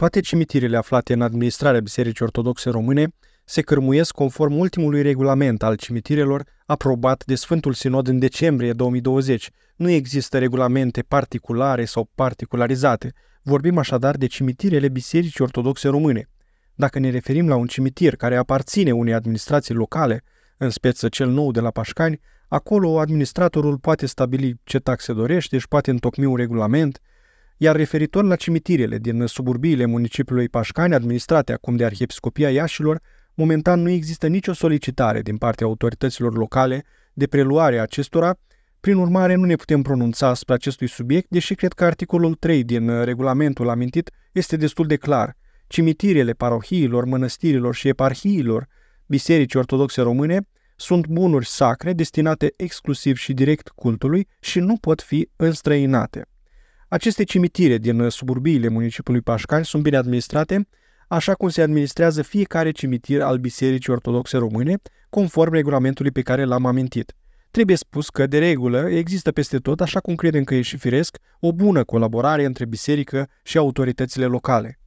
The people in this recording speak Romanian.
Toate cimitirele aflate în administrarea Bisericii Ortodoxe Române se cărmuiesc conform ultimului regulament al cimitirelor aprobat de Sfântul Sinod în decembrie 2020. Nu există regulamente particulare sau particularizate. Vorbim așadar de cimitirele Bisericii Ortodoxe Române. Dacă ne referim la un cimitir care aparține unei administrații locale, în speță cel nou de la Pașcani, acolo administratorul poate stabili ce taxe dorește, își poate întocmi un regulament, iar referitor la cimitirele din suburbiile municipiului Pașcani, administrate acum de Arhiepiscopia Iașilor, momentan nu există nicio solicitare din partea autorităților locale de preluare a acestora. Prin urmare, nu ne putem pronunța asupra acestui subiect, deși cred că articolul 3 din regulamentul amintit este destul de clar. Cimitirele parohiilor, mănăstirilor și eparhiilor Bisericii Ortodoxe Române sunt bunuri sacre destinate exclusiv și direct cultului și nu pot fi înstrăinate. Aceste cimitire din suburbiile municipiului Pașcani sunt bine administrate, așa cum se administrează fiecare cimitir al Bisericii Ortodoxe Române, conform regulamentului pe care l-am amintit. Trebuie spus că, de regulă, există peste tot, așa cum credem că e și firesc, o bună colaborare între biserică și autoritățile locale.